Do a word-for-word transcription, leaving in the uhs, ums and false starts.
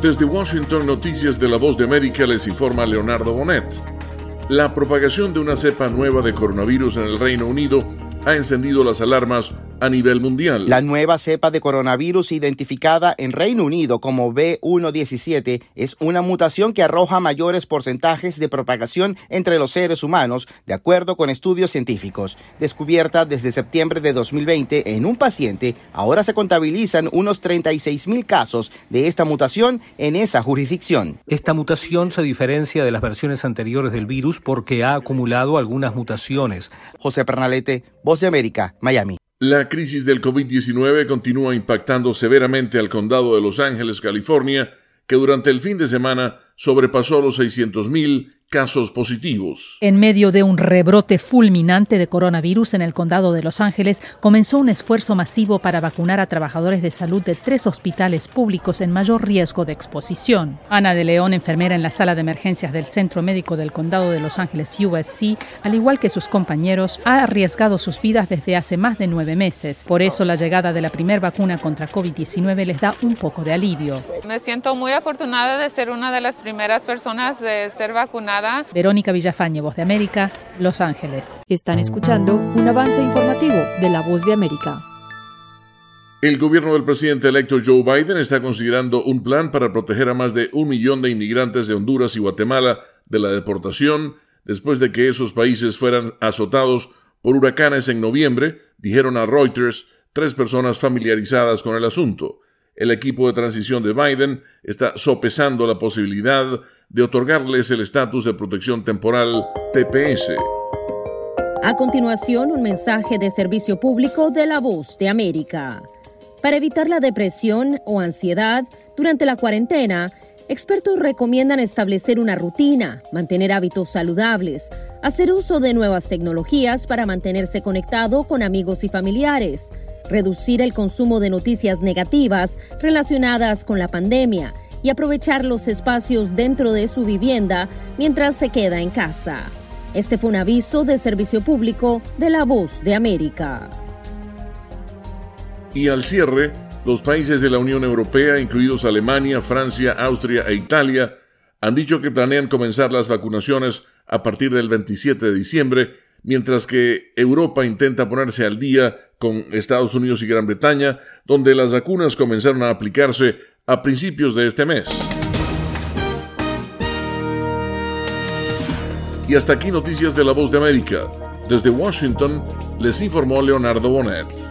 Desde Washington, Noticias de la Voz de América, les informa Leonardo Bonet. La propagación de una cepa nueva de coronavirus en el Reino Unido ha encendido las alarmas a nivel mundial. La nueva cepa de coronavirus identificada en Reino Unido como B uno diecisiete es una mutación que arroja mayores porcentajes de propagación entre los seres humanos, de acuerdo con estudios científicos. Descubierta desde septiembre de dos mil veinte en un paciente, ahora se contabilizan unos treinta y seis mil casos de esta mutación en esa jurisdicción. Esta mutación se diferencia de las versiones anteriores del virus porque ha acumulado algunas mutaciones. José Pernalete, Voz de América, Miami. La crisis del COVID diecinueve continúa impactando severamente al condado de Los Ángeles, California, que durante el fin de semana sobrepasó los seiscientos mil casos positivos. En medio de un rebrote fulminante de coronavirus en el condado de Los Ángeles, comenzó un esfuerzo masivo para vacunar a trabajadores de salud de tres hospitales públicos en mayor riesgo de exposición. Ana de León, enfermera en la sala de emergencias del Centro Médico del Condado de Los Ángeles U S C, al igual que sus compañeros, ha arriesgado sus vidas desde hace más de nueve meses. Por eso, la llegada de la primera vacuna contra COVID diecinueve les da un poco de alivio. Me siento muy afortunada de ser una de las primeras personas de ser vacunada. Verónica Villafañe, Voz de América, Los Ángeles. Están escuchando un avance informativo de la Voz de América. El gobierno del presidente electo Joe Biden está considerando un plan para proteger a más de un millón de inmigrantes de Honduras y Guatemala de la deportación después de que esos países fueran azotados por huracanes en noviembre, dijeron a Reuters tres personas familiarizadas con el asunto. El equipo de transición de Biden está sopesando la posibilidad de otorgarles el estatus de protección temporal T P S. A continuación, un mensaje de servicio público de la Voz de América. Para evitar la depresión o ansiedad durante la cuarentena, expertos recomiendan establecer una rutina, mantener hábitos saludables, hacer uso de nuevas tecnologías para mantenerse conectado con amigos y familiares, reducir el consumo de noticias negativas relacionadas con la pandemia y aprovechar los espacios dentro de su vivienda mientras se queda en casa. Este fue un aviso de servicio público de la Voz de América. Y al cierre, los países de la Unión Europea, incluidos Alemania, Francia, Austria e Italia, han dicho que planean comenzar las vacunaciones a partir del veintisiete de diciembre, mientras que Europa intenta ponerse al día con Estados Unidos y Gran Bretaña, donde las vacunas comenzaron a aplicarse a principios de este mes. Y hasta aquí Noticias de la Voz de América. Desde Washington, les informó Leonardo Bonet.